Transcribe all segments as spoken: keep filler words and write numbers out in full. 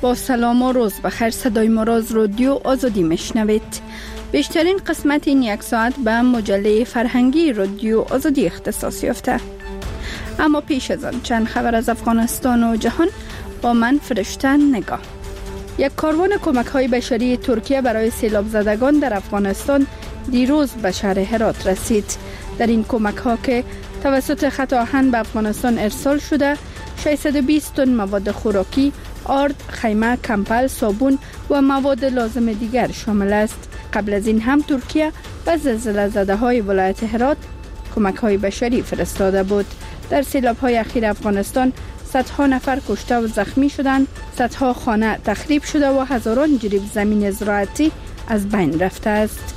با سلام و روز بخیر. صدای ما را از رادیو آزادی میشنوید. بیشترین قسمت این یک ساعت به مجله فرهنگی رادیو آزادی اختصاص یافته. اما پیش از آن چند خبر از افغانستان و جهان با من فرشته نگاه. یک کاروان کمک های بشری ترکیه برای سیلاب زدگان در افغانستان دیروز به شهر هرات رسید. در این کمک ها که توسط خط آهن به افغانستان ارسال شده، ششصد و بیست تن مواد خوراکی، آرد، خیمه، کمپل، صابون و مواد لازم دیگر شامل است. قبل از این هم ترکیه به زلزله زده های ولایت هرات کمک های بشری فرستاده بود. در سیلاب های اخیر افغانستان صدها نفر کشته و زخمی شدند، صدها خانه تخریب شده و هزاران جریب زمین زراعتی از بین رفته است.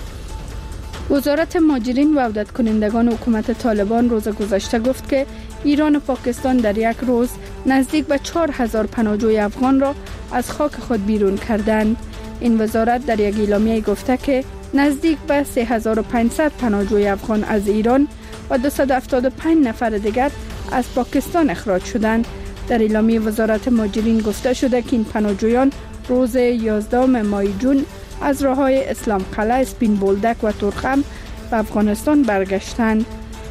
وزارت مهاجرین و عودت کنندگان حکومت طالبان روز گذشته گفت که ایران و پاکستان در یک روز نزدیک به چهار هزار پناهجوی افغان را از خاک خود بیرون کردند. این وزارت در یک اعلامیه گفته که نزدیک به سه هزار و پانصد پناهجوی افغان از ایران و دویست و هفتاد و پنج نفر دیگر از پاکستان اخراج شدند. در اعلامیه وزارت مهاجرین گفته شده که این پناهجویان روز یازدهم ماه جون از راههای اسلام قلعه، سپین بولدک و تورخم به افغانستان برگشتند.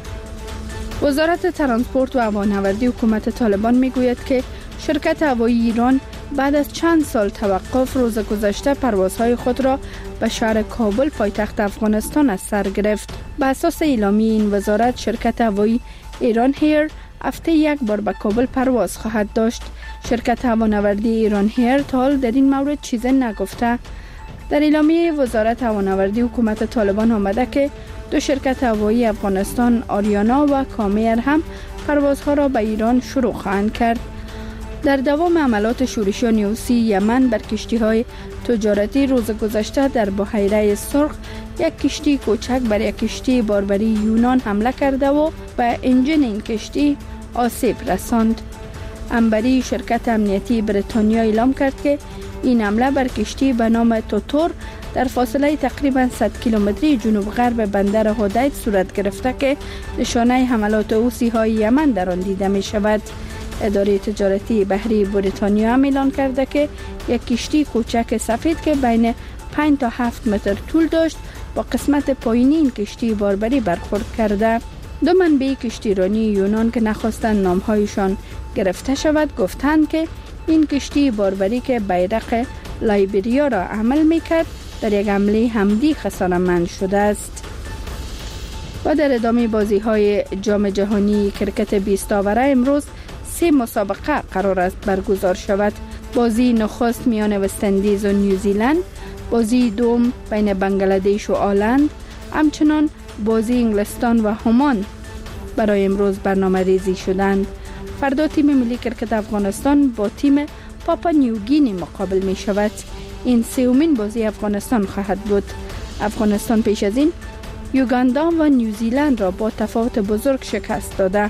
وزارت ترانسپورت و هوانوردی حکومت طالبان میگوید که شرکت هوایی ایران بعد از چند سال توقف روز گذشته پروازهای خود را به شهر کابل پایتخت افغانستان از سر گرفت. به اساس اعلامیه این وزارت، شرکت هوایی ایران هیر هفته یک بار به کابل پرواز خواهد داشت. شرکت هوانوردی ایران هیر تا حال در این مورد چیزی نگفته. در اعلامیه وزارت هوانوردی حکومت طالبان آمده که دو شرکت هوایی افغانستان، آریانا و کامیر هم پروازها را به ایران شروع خواهند کرد. در دوام عملات شورشی و نیوسی یمن بر کشتی‌های تجارتی روز گذشته در بحیره سرخ یک کشتی کوچک بر یک کشتی باربری یونان حمله کرده و به انجن این کشتی آسیب رساند. انبری شرکت امنیتی بریتانیا اعلام کرد که این حمله بر کشتی به نام توتور در فاصله تقریباً صد کیلومتری جنوب غرب بندر هودید صورت گرفته که نشانه حملات حوثی‌های یمن در آن دیده می شود. اداره تجارتی بحری بریتانیا هم اعلان کرده که یک کشتی کوچک سفید که بین پنج تا هفت متر طول داشت با قسمت پایینی این کشتی باربری برخورد کرده. دو منبع کشتیرانی یونان که نخواستند نامهایشان گرفته شود گفتند که این کشتی باربری که بیرق لایبریا را عمل میکرد در یک حمله حمدی خسارتمند شده است. و در ادامه بازی های جام جهانی کرکت بیست آوره امروز سه مسابقه قرار است برگزار شود. بازی نخست میان وست اندیز و نیوزیلند، بازی دوم بین بنگلادش و آلند، همچنان بازی انگلستان و همان برای امروز برنامه ریزی شدند. فردا تیم ملی کرکت افغانستان با تیم پاپا نیوگینی مقابل می شود. این سومین بازی افغانستان خواهد بود. افغانستان پیش از این یوگاندا و نیوزیلند را با تفاوت بزرگ شکست داده.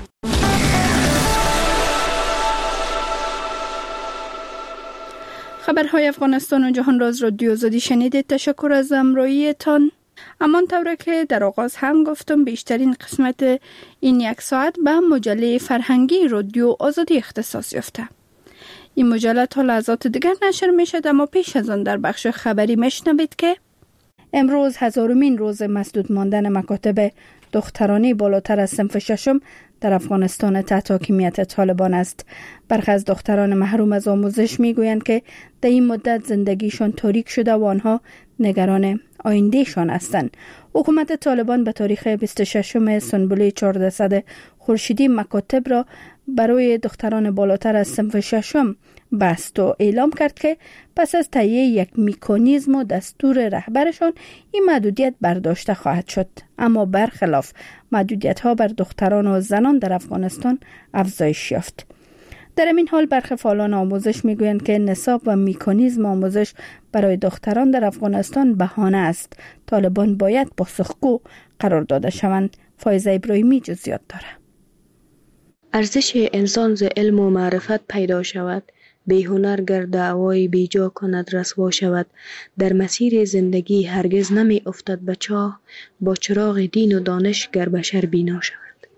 خبرهای افغانستان و جهان را از رادیو آزادی شنیدید. تشکر از همراهیتان. همان طوری که در آغاز هم گفتم، بیشترین قسمت این یک ساعت به مجله فرهنگی رادیو آزادی اختصاص یافته. این مجله تا لحظات دیگر نشر می شد، اما پیش از آن در بخش خبری میشنوید که امروز هزارمین روز مسدود ماندن مکاتب دخترانی بالاتر از صنف ششم در افغانستان تحت حاکمیت طالبان است. برخی از دختران محروم از آموزش میگویند که در این مدت زندگیشان تاریک شده و آنها نگران آیندهشان هستند. حکومت طالبان به تاریخ بیست و ششم سنبله چهاردهصد خورشیدی مکاتب را برای دختران بالاتر از صنف ششم بست و اعلام کرد که پس از تهیه یک مکانیزم و دستور رهبرشان این محدودیت برداشته خواهد شد. اما برخلاف محدودیت ها بر دختران و زنان در افغانستان افزایش یافت. در این حال برخی فعالان آموزش میگویند که نصاب و مکانیزم آموزش برای دختران در افغانستان بهانه است. طالبان باید پاسخگو قرار داده شوند. فایزه ابراهیمی جزئیات داره. ارزش انسان ز علم و معرفت پیدا شود، بی هنر گر دعوای بیجا کند رسوا شود. در مسیر زندگی هرگز نمی افتد به چاه، با چراغ دین و دانش گر بشر بینا شود.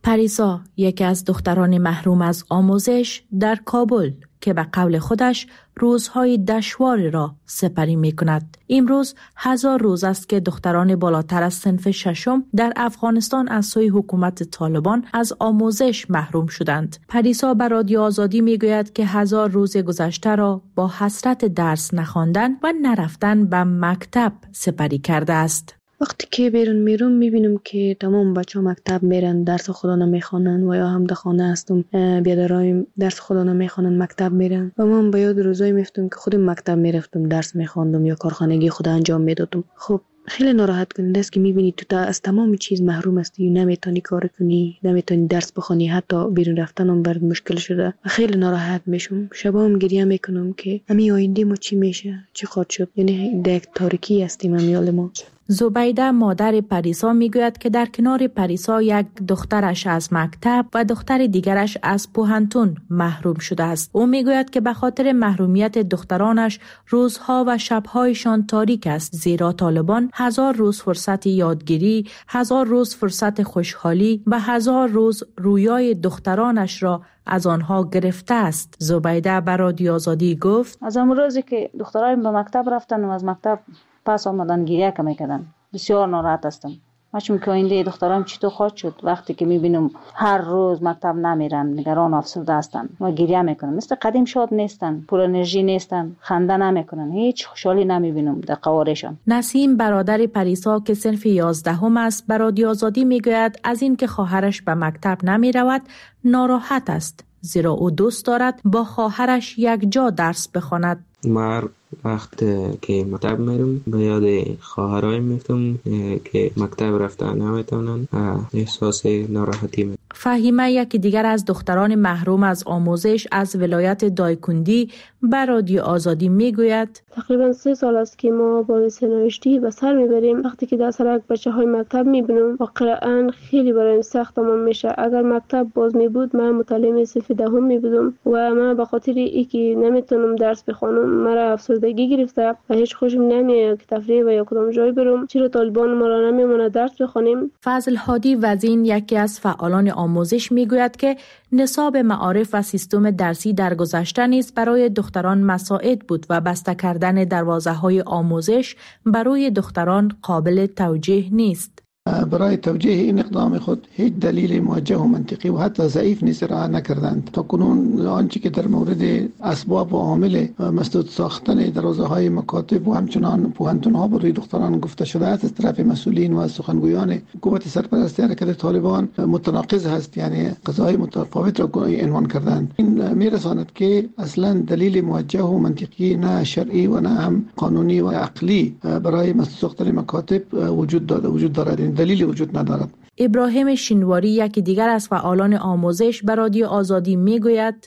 پریسا یکی از دختران محروم از آموزش در کابل که به قول خودش روزهای دشواری را سپری می کند. امروز هزار روز است که دختران بالاتر از صنف ششم در افغانستان از سوی حکومت طالبان از آموزش محروم شدند. پریسا به رادیو آزادی می گوید که هزار روز گذشته را با حسرت درس نخواندن و نرفتن به مکتب سپری کرده است. وقتی که بیرون میرم میبینم که تمام بچه ها مکتب میرن، درس خدا نمیخوانن و یا هم در خانه هستم بیادرایم درس خدا نمیخوانن مکتب میرن و من به یاد روزایی میفتم که خودم مکتب میرفتم درس میخواندم یا کارخانگی خدا انجام میدادم. خب خیلی ناراحت کننده است که میبینی تو تا از تمام چیز محروم هستی، نمیتونی کار کنی، نمیتونی درس بخونی، حتی بیرون رفتن هم برات مشکل شده و خیلی ناراحت میشم. شبام گریه میکنم که همین آینده ما چی میشه، چی خواهد شد. یعنی در یک تاریکی هستیم امیال ما. زبیده مادر پریسا میگوید که در کنار پریسا یک دخترش از مکتب و دختر دیگرش از پوهنتون محروم شده است. او میگوید که به خاطر محرومیت دخترانش روزها و شبهایشان تاریک است، زیرا طالبان هزار روز فرصت یادگیری، هزار روز فرصت خوشحالی و هزار روز رویای دخترانش را از آنها گرفته است. زبیده به رادیو آزادی گفت از اون روزی که دخترایم به مکتب رفتن و از مکتب پس آمدن گریه که میکردن بسیار ناراحت هستم. چون که آینده دخترام چطور خواهد شد وقتی که میبینم هر روز مکتب نمیرن، نگران و افسرده هستن و گریه میکنن. مثل قدیم شاد نیستن، پر انرژی نیستن، خنده نمیکنن، هیچ خوشحالی نمیبینم در قوارشان. نسیم برادر پریسا که صنف یازدهم است به رادیو آزادی میگوید از این که خواهرش به مکتب نمیرود ناراحت است، زیرا او دوست دارد با خواهرش یک جا درس بخواند. من وقت که مکتب میرم به یاد خواهرای میفتم که مکتب رفتن نمیتونن، احساس ناراحتی میکنم. فهیمه یکی دیگر از دختران محروم از آموزش از ولایت دایکندی به رادیو آزادی میگوید تقریبا سه سال است که ما با نوشتی به سر میبریم. وقتی که در سرک بچه های مکتب میبینم واقعا خیلی برایم سخت تمام میشه. اگر مکتب باز میبود من متعلم صف دهم میبودم و من به خاطر اینکه نمیتونم درس بخوانم مرا افسردگی گرفته و هیچ خوشم نمیاد که تفریح و یا کدام جای برم. چرا طالبان ما را نمیمونه درس بخوانیم؟ فضل هادی وزین یکی از فعالان آموزش میگوید که نصاب معارف و سیستم درسی در گذشته نیز برای دختران مساعد بود و بسته کردن دروازه‌های آموزش برای دختران قابل توجیه نیست. برای توجیه این اقدام خود هیچ دلیل موجه و منطقی و حتی ضعیف نیست ارائه نکردند. تا کنون آنچه که در مورد اسباب و عامل مسدود ساختن دروازه‌های مکاتب و همچنان پوهنتون‌ها برای دختران گفته شده است از طرف مسئولین و سخنگویان حکومت سرپرست حرکت طالبان متناقض است، یعنی قضاهای متفاوت را عنوان کردند. این میرساند که اصلا دلیل موجه و منطقی نه شرعی و نه هم قانونی و عقلی برای مسدود ساختن مکاتب وجود دارد وجود دارد دلیلی وجود ندارد. ابراهیم شینواری یکی دیگر از فعالان آموزش به رادیو آزادی میگوید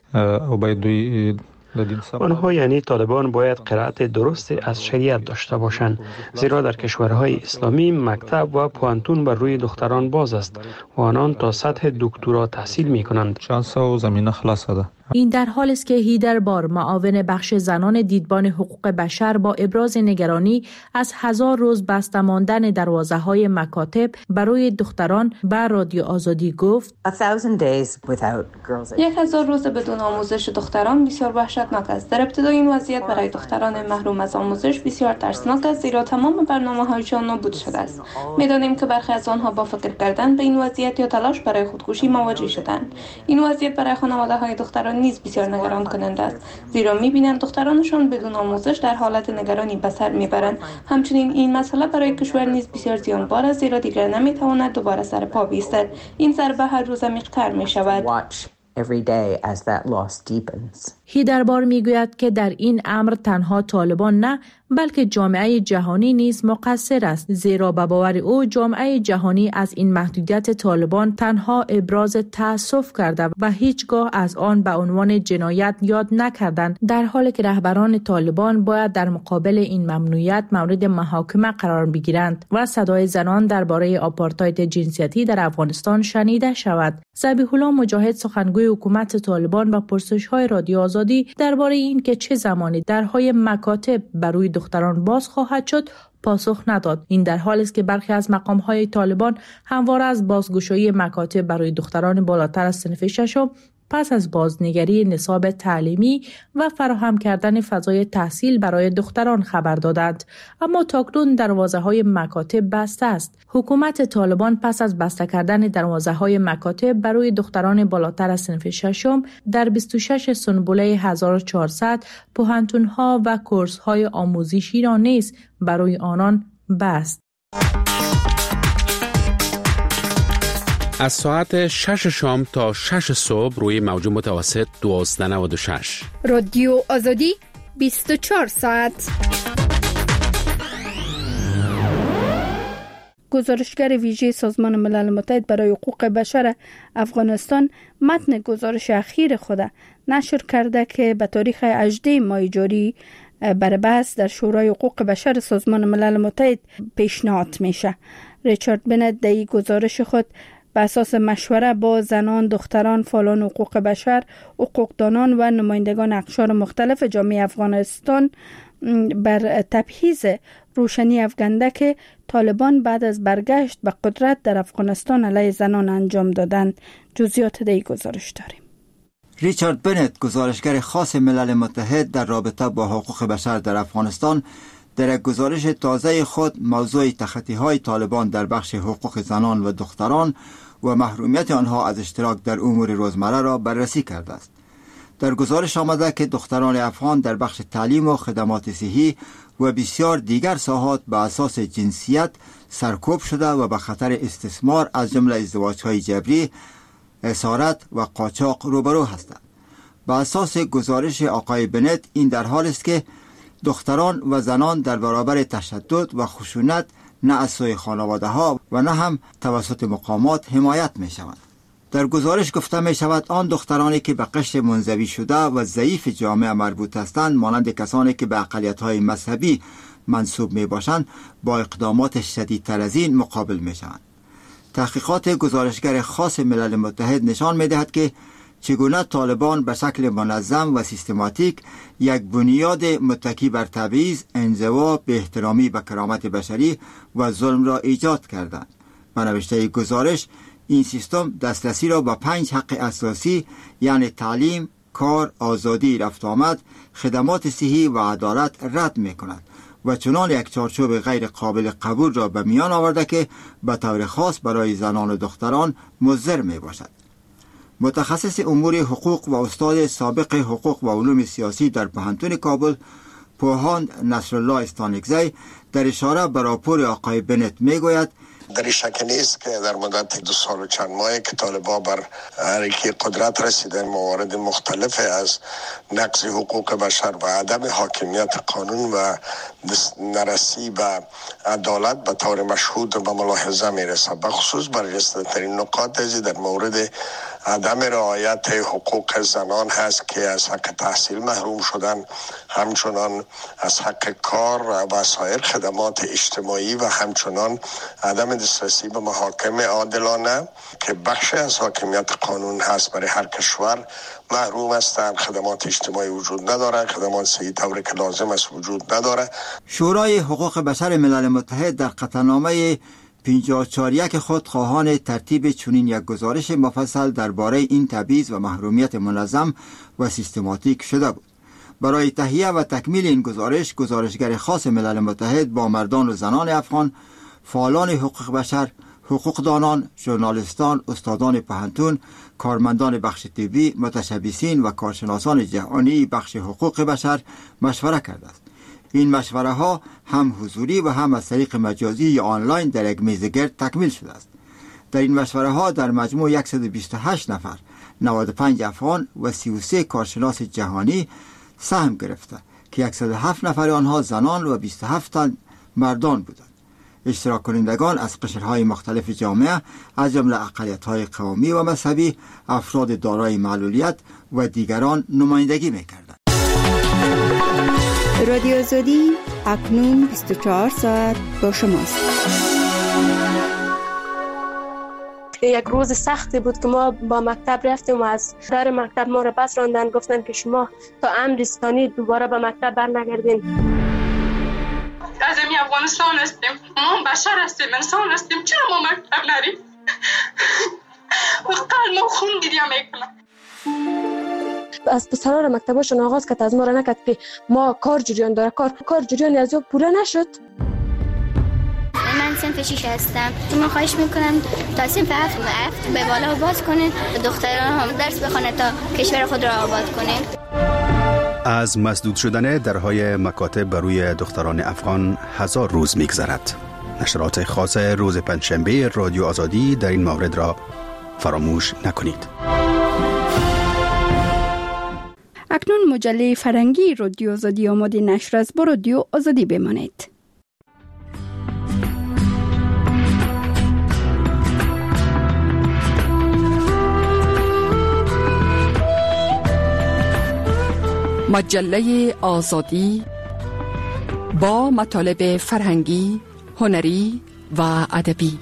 آنها یعنی طالبان باید قرائت درست از شریعت داشته باشند، زیرا در کشورهای اسلامی مکتب و پوهنتون بر روی دختران باز است و آنان تا سطح دکترا تحصیل می کنند. شانس و زمینه خلاص ده. این در حالی است که هیدر بار معاون بخش زنان دیدبان حقوق بشر با ابراز نگرانی از هزار روز بسته ماندن دروازه‌های مکاتب برای دختران به رادیو آزادی گفت یک هزار روز بدون آموزش دختران بسیار وحشتناک است. در ابتدای این وضعیت برای دختران محروم از آموزش بسیار ترسناک است، زیرا تمام برنامه‌هایشان نابود شده است. می‌دانیم که برخی از آنها با فکر کردن به این وضعیت یا تلاش برای خودکشی مواجه شدند. این وضعیت برای خانواده‌های دختران نیز بسیار نگران کننده است، زیرا می‌بینند دخترانشان بدون آموزش در حالت نگرانی به سر می‌برند. همچنین این مسئله برای کشور نیز بسیار زیانبار است، زیرا دیگر نمی‌تواند دوباره سر پا بایستد. این ضربه هر روز عمیق‌تر می‌شود. every day as that loss deepens. هیدربار میگوید که در این امر تنها طالبان نه بلکه جامعه جهانی نیز مقصر است، زیرا به باور او جامعه جهانی از این محدودیت طالبان تنها ابراز تأسف کرده و هیچگاه از آن به عنوان جنایت یاد نکردند، در حالی که رهبران طالبان باید در مقابل این ممنوعیت مورد محاکمه قرار بگیرند و صدای زنان درباره آپارتاید جنسیتی در افغانستان شنیده شود. ذبیح الله مجاهد سخنگوی حکومت طالبان و پرسش‌های رادیو آزادی درباره این که چه زمانی درهای مکاتب بر روی دختران باز خواهد شد پاسخ نداد. این در حالی است که برخی از مقام‌های طالبان همواره از بازگشایی مکاتب برای دختران بالاتر از صنف ششم پس از بازنگری نصاب تعلیمی و فراهم کردن فضای تحصیل برای دختران خبر دادند، اما تاکنون دروازه‌های مکاتب بسته است. حکومت طالبان پس از بسته کردن دروازه‌های مکاتب برای دختران بالاتر از صنف ششم در بیست و شش سنبله هزار و چهارصد پوهنتون‌ها و کورس‌های آموزشی را نیز برای آنان بست. از ساعت شش شام تا شش صبح روی موج متوسط دوازده و نود و شش. رادیو آزادی بیست و چهار ساعت. گزارشگر ویژه سازمان ملل متحد برای حقوق بشر افغانستان متن گزارش اخیر خود نشر کرده که به تاریخ هجدهم ماه جاری برای بحث در شورای حقوق بشر سازمان ملل متحد پیشنهاد میشه. ریچارد بنت در گزارش خود به اساس مشوره با زنان، دختران، فعالان حقوق بشر، حقوقدانان و نمایندگان اقشار مختلف جامعه افغانستان بر تبعیض روشنی افکنده که طالبان بعد از برگشت به قدرت در افغانستان علیه زنان انجام دادند. جزئیات در گزارش داریم. ریچارد بنت، گزارشگر خاص ملل متحد در رابطه با حقوق بشر در افغانستان، در گزارش تازه خود موضوع تخطی‌های طالبان در بخش حقوق زنان و دختران و محرومیت آنها از اشتراک در امور روزمره را بررسی کرده است. در گزارش آمده که دختران افغان در بخش تعلیم و خدمات صحی و بسیار دیگر ساحات به اساس جنسیت سرکوب شده و به خطر استثمار از جمله ازدواج‌های جبری، اسارت و قاچاق روبرو هستند. به اساس گزارش آقای بنت این در حال است که دختران و زنان در برابر تشدد و خشونت نه از سوی خانواده ها و نه هم توسط مقامات حمایت می شوند. در گزارش گفته می شود آن دخترانی که به قشر منزوی شده و ضعیف جامعه مربوط هستند، مانند کسانی که به اقلیت های مذهبی منسوب می باشند، با اقدامات شدیدتر از این مقابل می شوند. تحقیقات گزارشگر خاص ملل متحد نشان می دهد که چگونه طالبان به شکل منظم و سیستماتیک یک بنیاد متکی بر تبعیض، انزوا، بی احترامی به کرامت بشری و ظلم را ایجاد کردند. به نوشته گزارش این سیستم دسترسی را به پنج حق اساسی یعنی تعلیم، کار، آزادی رفت آمد، خدمات صحی و عدالت رد می کند و چنان یک چارچوب غیر قابل قبول را به میان آورده که به طور خاص برای زنان و دختران مضر می باشد. متخصص امور حقوق و استاد سابق حقوق و علوم سیاسی در پوهنتون کابل، پوهاند نصرالله استانکزی، در اشاره به راپور آقای بنت می گوید در این شک نیست که در مدت دو سال و چند ماهی که طالبان بر حرکت قدرت رسیدن، موارد مختلف از نقض حقوق بشر و عدم حاکمیت قانون و نرسی به عدالت به طور مشهود و ملاحظه میرسه. بخصوص برجسته‌ترین نکات در مورد عدم رعایت حقوق زنان هست که از حق تحصیل محروم شدن، همچنان از حق کار و سایر خدمات اجتماعی و همچنان عدم دسترسی به محاکم عادلانه که بخش از حاکمیت قانون هست برای هر کشور محروم هستند. خدمات اجتماعی وجود نداره، خدمات صحی طوری که لازم است وجود نداره. شورای حقوق بشر ملل متحد در قطعنامه پنجاه و چهار یک خود خواهان ترتیب چنین یک گزارش مفصل درباره این تبعیض و محرومیت منظم و سیستماتیک شده بود. برای تهیه و تکمیل این گزارش، گزارشگر خاص ملل متحد با مردان و زنان افغان، فعالان حقوق بشر، حقوقدانان، ژورنالیستان، استادان پوهنتون، کارمندان بخش طبی، متشبثین و کارشناسان جهانی بخش حقوق بشر مشوره کرده است. این مشوره ها هم حضوری و هم از طریق مجازی یا آنلاین در یک میز گرد تکمیل شده است. در این مشوره ها در مجموع صد و بیست و هشت نفر، نود و پنج افغان و سی و سه کارشناس جهانی سهم گرفته که صد و هفت نفر آنها زنان و بیست و هفت تن مردان بودند. اشتراک کنندگان از قشرهای مختلف جامعه از جمله اقلیت‌های قومی و مذهبی، افراد دارای معلولیت و دیگران نمایندگی می‌کردند. رادیو آزادی اکنون بیست و چهار ساعت با شماست. یک روز سختی بود که ما با مکتب رفتیم و از در مکتب ما را پس راندن، گفتن که شما تا امر ثانی دوباره به مکتب برنگردین. از این افغانستان هستیم، ما بشر هستیم، انسان هستیم، چرا ما مکتب نریم؟ و قلب ما خون گریه میکنه. از پسران مکتباشون آغاز کرد، از ما را نکرد که ما کار جریان داره، کار کار جریان از او پوره نشد. من صنف شیش هستم. من خواهش میکنم تا صنف هفت هفت به بالا باز کنه، دختران هم درس بخونه تا کشور خود را آباد کنه. از مسدود شدن درهای مکاتب بروی دختران افغان هزار روز میگذرد. نشرات خاص روز پنجشنبه رادیو آزادی در این مورد را فراموش نکنید. اکنون مجله فرهنگی رادیو آزادی آماده نشر است. با رادیو آزادی بمانید. مجله آزادی با مطالب فرهنگی، هنری و ادبی.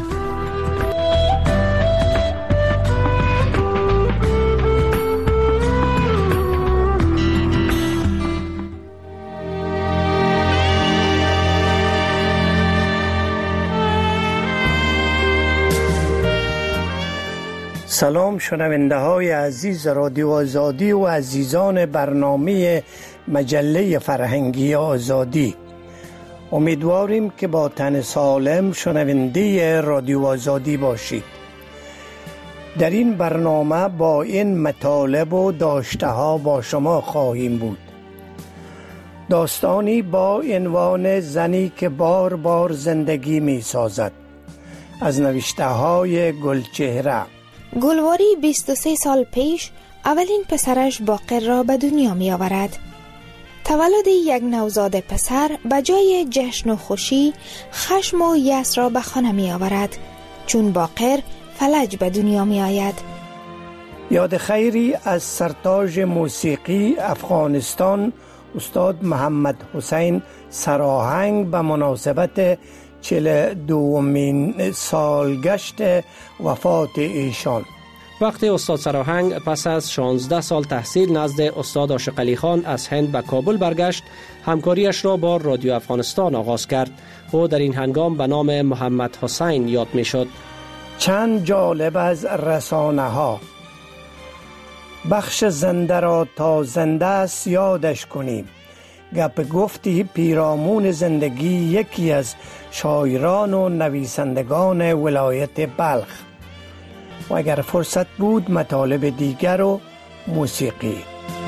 سلام شنونده های عزیز رادیو آزادی و عزیزان برنامه مجله فرهنگی آزادی. امیدواریم که با تن سالم شنونده رادیو آزادی باشید. در این برنامه با این مطالب و داشته ها با شما خواهیم بود. داستانی با عنوان زنی که بار بار زندگی می سازد، از نوشته های گلچهره. گلواری بیست و سه سال پیش اولین پسرش باقر را به دنیا می آورد. تولد یک نوزاد پسر به جای جشن و خوشی خشم و یأس را به خانه می آورد، چون باقر فلج به دنیا می آید. یاد خیری از سرتاج موسیقی افغانستان استاد محمد حسین سراهنگ به مناسبت چهل دومین سالگشت وفات ایشان. وقتی استاد سراهنگ پس از شانزده سال تحصیل نزد استاد عاشق علی خان از هند به کابل برگشت، همکاریش را با رادیو افغانستان آغاز کرد و در این هنگام به نام محمد حسین یاد می شد. چند جالب از رسانه ها. بخش زنده را تا زنده است یادش کنیم. گپ گفتی پیرامون زندگی یکی از شاعران و نویسندگان ولایت بلخ. و اگر فرصت بود مطالب دیگر و موسیقی.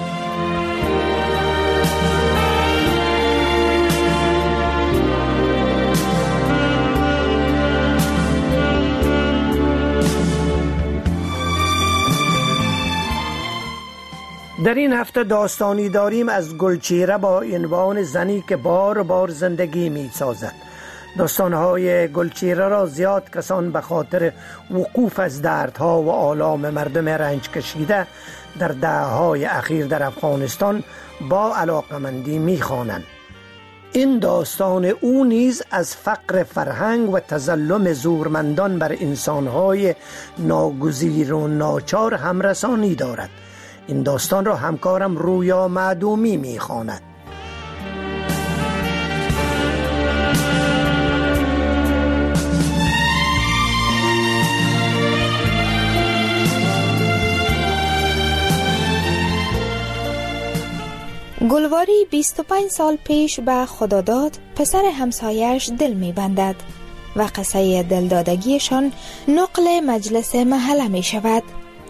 در این هفته داستانی داریم از گلچهره با عنوان زنی که بار بار زندگی می سازد. داستانهای گلچهره را زیاد کسان به خاطر وقوف از دردها و آلام مردم رنج کشیده در دهه‌های اخیر در افغانستان با علاقمندی می خوانند. این داستان او نیز از فقر فرهنگ و تظلم زورمندان بر انسانهای ناگزیر و ناچار همرسانی دارد. این داستان را همکارم رویا معدومی می خواند. گلواری بیست و پنج سال پیش به خداداد پسر همسایش دل می بندد و قصه دلدادگیشان نقل مجلس محله می شود.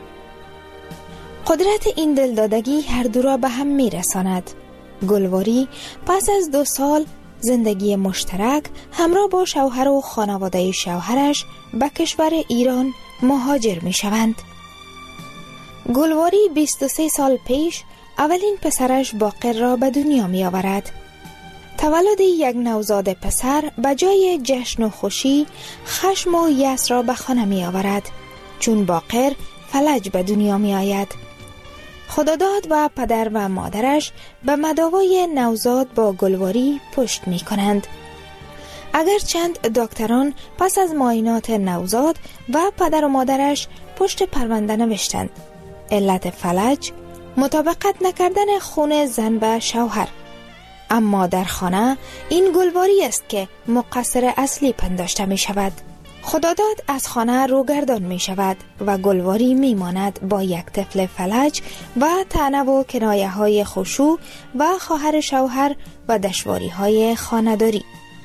قدرت این دلدادگی هر دو را به هم می رساند. گلواری پس از دو سال زندگی مشترک همراه با شوهر و خانواده شوهرش به کشور ایران مهاجر می شوند. گلواری بیست و سه سال پیش اولین پسرش باقر را به دنیا می آورد. تولد یک نوزاد پسر به جای جشن و خوشی خشم و یأس را به خانه می آورد، چون باقر فلج به دنیا می آید. خداداد و پدر و مادرش به مداوای نوزاد با گلواری پشت می کنند. اگرچند دکتران پس از معاینات نوزاد و پدر و مادرش پشت پرونده نوشتند علت فلج مطابقت نکردن خون زن و شوهر، اما در خانه این گلواری است که مقصر اصلی پنداشته می شود. خداداد از خانه روگردان می شود و گلواری می ماند با یک طفل فلج و طعنه و کنایه های خشوع و خواهر شوهر و دشواری های خانه‌داری.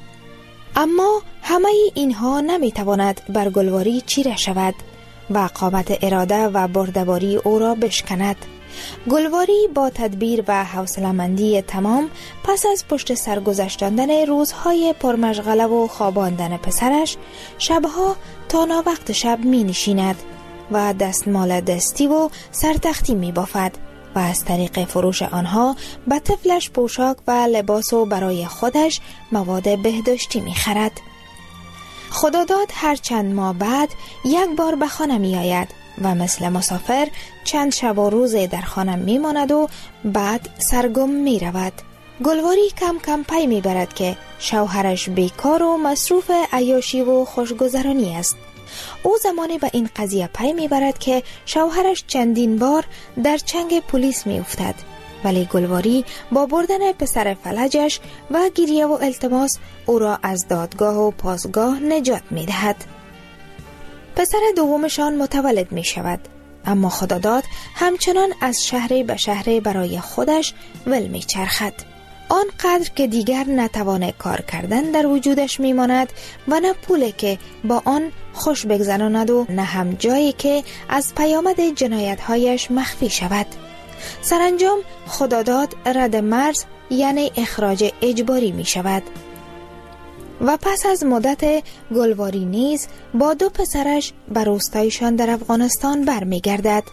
اما همه اینها نمی تواند بر گلواری چیره شود و قامت اراده و بردباری او را بشکند. گلواری با تدبیر و حوصله‌مندی تمام پس از پشت سر گذشتاندن روزهای پرمشغله و خواباندن پسرش شبها تا ناوقت شب می نشیند و دستمال دستی و سرتختی می بافد و از طریق فروش آنها به طفلش پوشاک و لباس و برای خودش مواد بهداشتی می خرد. خداداد هر چند ماه بعد یک بار به خانه می آید و مثل مسافر چند شب و روز در خانه می ماند و بعد سرگم می رود. گلواری کم کم پی می برد که شوهرش بیکار و مصروف عیاشی و خوشگذرانی است. او زمانی به این قضیه پی می برد که شوهرش چندین بار در چنگ پلیس می افتد، ولی گلواری با بردن پسر فلجش و گریه و التماس او را از دادگاه و پاسگاه نجات می دهد. پسر دومشان متولد می شود، اما خداداد همچنان از شهر به شهر برای خودش ول می چرخد. آنقدر که دیگر نتوان کار کردن در وجودش می ماند و نه پولی که با آن خوش بگذراند و نه هم جایی که از پیامد جنایت‌هایش مخفی شود. سرانجام خداداد رد مرز یعنی اخراج اجباری می شود و پس از مدت گلواری نیز با دو پسرش بر روستایشان در افغانستان برمی گردد.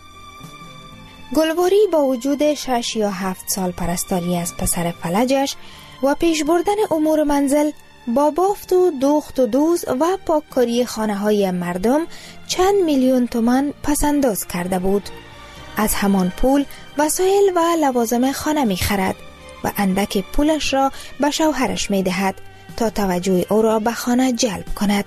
گلواری با وجود شش یا هفت سال پرستاری از پسر فلجش و پیش بردن امور منزل با بافت و دوخت و دوز و پاککاری خانه های مردم چند میلیون تومان پسنداز کرده بود. از همان پول وسایل و لوازم خانه می خرد و اندک پولش را به شوهرش می دهد تا توجه او را به خانه جلب کند.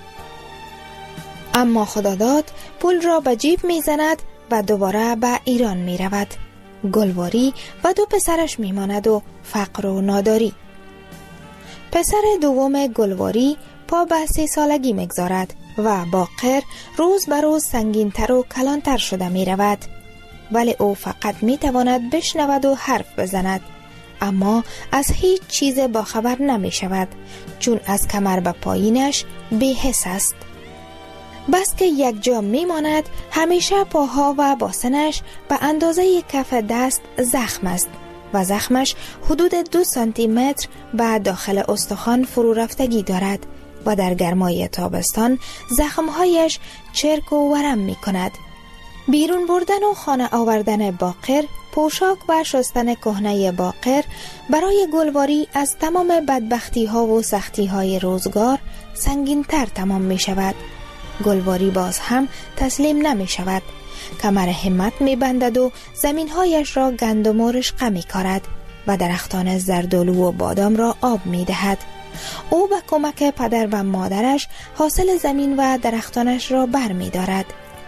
اما خداداد پول را به جیب می زند و دوباره به ایران می رود. گلواری و دو پسرش می ماند و فقر و ناداری. پسر دوم گلواری پا به سی سالگی می گذارد و باقر روز به روز سنگین‌تر و کلانتر شده می رود، ولی او فقط می تواند بشنود و حرف بزند، اما از هیچ چیز باخبر نمی شود، چون از کمر به پایینش بی‌حس است. بس که یک جا می ماند همیشه پاها و باسنش به اندازه کف دست زخم است و زخمش حدود دو سانتی متر به داخل استخوان فرو رفتگی دارد و در گرمای تابستان زخمهایش چرک و ورم می کند. بیرون بردن و خانه آوردن باقر، پوشاک و شستن کهنه باقر برای گلواری از تمام بدبختی ها و سختی های روزگار سنگین تر تمام می شود. گلواری باز هم تسلیم نمی شود. کمر همت می بندد و زمین هایش را گندم و رشقه می کارد و درختان زردالو و بادام را آب می دهد. او به کمک پدر و مادرش حاصل زمین و درختانش را بر می دارد.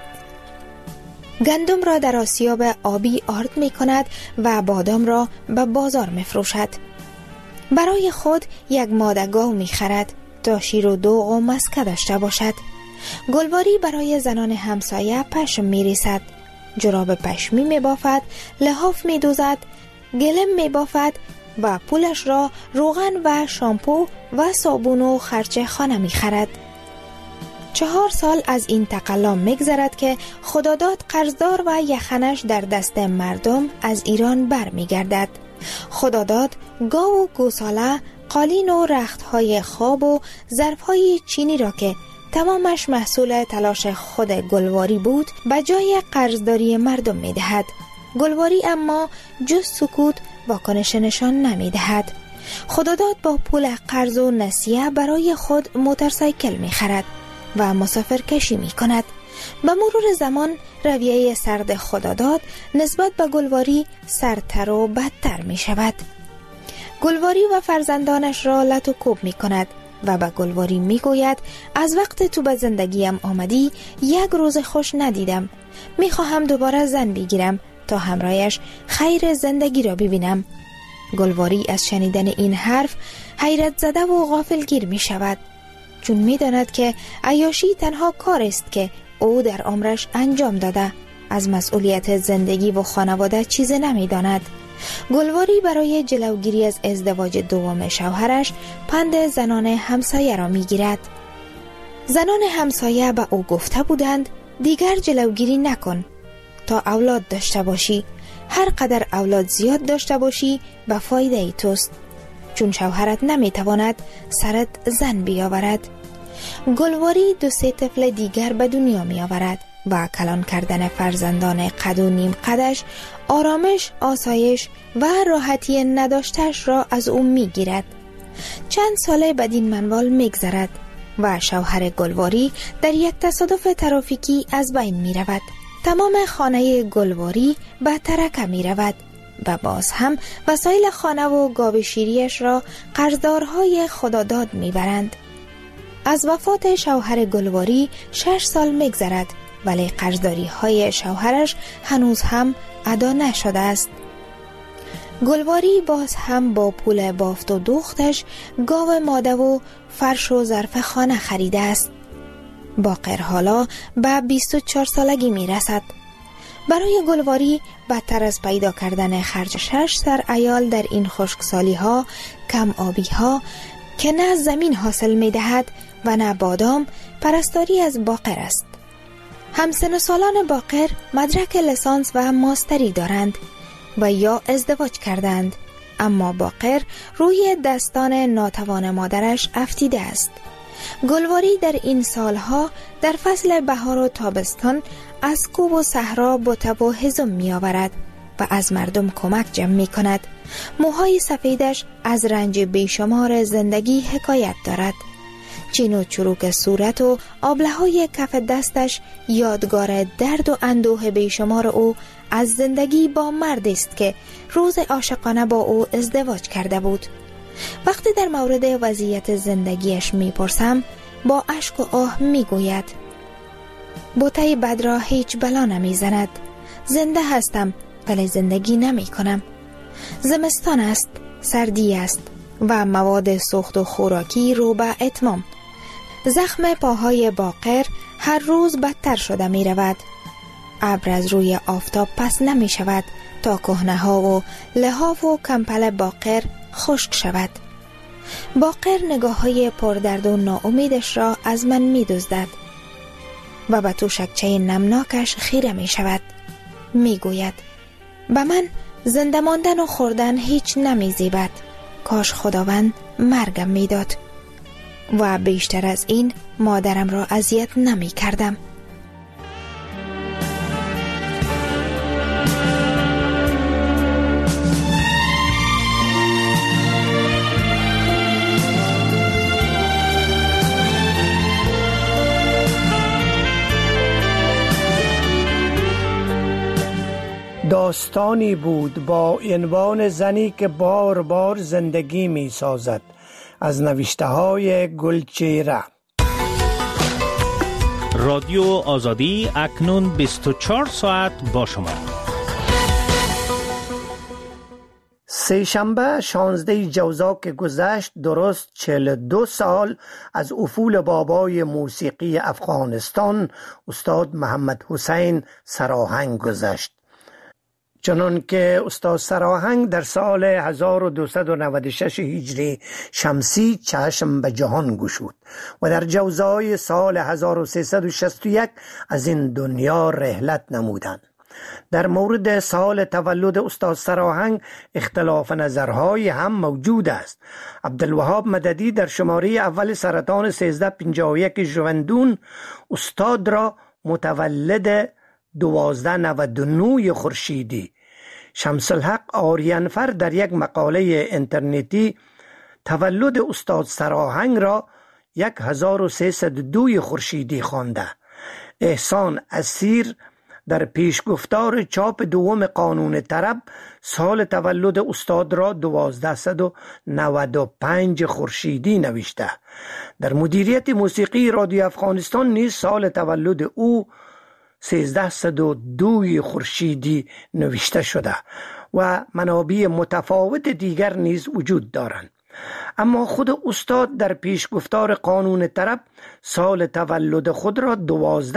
گندم را در آسیاب آبی آرد می کند و بادام را به بازار می فروشد. برای خود یک ماده گاو می خرد تا شیر و دوغ و مسکه داشته باشد. گلواری برای زنان همسایه پشم می ریسد، جراب پشمی می بافد، لحاف می دوزد، گلم می بافد و پولش را روغن و شامپو و صابون و خرچه خانه می خرد. چهار سال از این تقلا می گذرد که خداداد قرضدار و یخنش در دست مردم از ایران بر می گردد. خداداد گاو و گوساله، قالین و رختهای خواب و ظرفهای چینی را که تمامش محصول تلاش خود گلواری بود به جای قرضداری مردم می دهد. گلواری اما جز سکوت واکنش نشان نمی دهد. خداداد با پول قرض و نسیه برای خود موتورسایکل می خرد و مسافر کشی می کند. به مرور زمان رویه سرد خداداد نسبت به گلواری سردتر و بدتر می شود. گلواری و فرزندانش را لط و کوب می کند و به گلواری می گوید از وقت تو به زندگیم آمدی یک روز خوش ندیدم. می خواهم دوباره زن بگیرم تا همراهش خیر زندگی را ببینم. گلواری از شنیدن این حرف حیرت زده و غافلگیر می شود، چون می داند که عیاشی تنها کار است که او در عمرش انجام داده. از مسئولیت زندگی و خانواده چیز نمی داند. گلواری برای جلوگیری از ازدواج دوم شوهرش پند زنان همسایه را می گیرد. زنان همسایه به او گفته بودند دیگر جلوگیری نکن تا اولاد داشته باشی. هر قدر اولاد زیاد داشته باشی به فایده ای توست، چون شوهرت نمی تواند سرت زن بیاورد. گلواری دو سه طفل دیگر به دنیا می آورد و کلان کردن فرزندان قد و نیم قدش آرامش، آسایش و راحتی نداشتش را از او می گیرد. چند ساله بدین منوال می گذرد و شوهر گلواری در یک تصادف ترافیکی از بین می رود. تمام خانه گلواری به ترکه می رود و باز هم وسایل خانه و گاو شیریش را قرضدارهای خداداد می برند. از وفات شوهر گلواری شش سال می گذرد، ولی قرضداری های شوهرش هنوز هم ادا نشده است. گلواری باز هم با پول بافت و دوختش گاو ماده و فرش و ظرف خانه خریده است. باقر حالا به بیست و چهار سالگی می رسد. برای گلواری بدتر از پیدا کردن خرج شش سر عیال در این خشکسالی ها، کم آبی ها که نه زمین حاصل می دهد و نه بادام، پرستاری از باقر است. همسن و سالان باقر مدرک لیسانس و ماستری دارند و یا ازدواج کردند، اما باقر روی دستان ناتوان مادرش افتیده است. گلواری در این سالها در فصل بهار و تابستان از کوه و صحرا بوته و هزم می آورد و از مردم کمک جمع می کند. موهای سفیدش از رنج بیشمار زندگی حکایت دارد. چین و چروک صورت و آبله‌های کف دستش یادگار درد و اندوه بیشمار او از زندگی با مرد است که روز عاشقانه با او ازدواج کرده بود. وقتی در مورد وضعیت زندگیش میپرسم با اشک و آه میگوید بوته بد را هیچ بلا نمیزند. زنده هستم ولی زندگی نمی کنم. زمستان است، سردی است و مواد سوخت و خوراکی رو به اتمام. زخم پاهای باقر هر روز بدتر شده می رود. ابر از روی آفتاب پس نمی شود تا کهنه ها و لحاف و کمپل باقر خشک شود. باقر نگاه های پردرد و ناامیدش را از من می دزدد و به تو شکچه نمناکش خیره می شود. می گوید به من زنده ماندن و خوردن هیچ نمی زیبد. کاش خداوند مرگم می داد و بیشتر از این مادرم را اذیت نمی کردم. داستانی بود با عنوان زنی که بار بار زندگی می سازد، از نوشته های گلچهره. رادیو آزادی اکنون بیست و چهار ساعت با شما. سه شنبه شانزده جوزا که گذشت درست چهل و دو سال از افول بابای موسیقی افغانستان استاد محمد حسین سراهنگ گذشت. چنان که استاد سراهنگ در سال هزار و دویست و نود و شش هجری شمسی چشم به جهان گشود و در جوزای سال هزار و سیصد و شصت و یک از این دنیا رحلت نمودند. در مورد سال تولد استاد سراهنگ اختلاف نظرهای هم موجود است. عبدالوهاب مددی در شماره اول سرطان سیزده پنجاه و یک ژوئندون استاد را متولد دوازده نود و نه خورشیدی، شمس الحق آریانفر در یک مقاله اینترنتی تولد استاد سراهنگ را هزار و سیصد و دو خورشیدی خوانده. احسان اسیر در پیشگفتار چاپ دوم قانون طرب سال تولد استاد را دوازده و نود و پنج خورشیدی نوشته. در مدیریت موسیقی رادیو افغانستان نیز سال تولد او سیزده و دو خورشیدی نوشته شده و منابع متفاوت دیگر نیز وجود دارند. اما خود استاد در پیشگفتار قانون طرب سال تولد خود را دوازده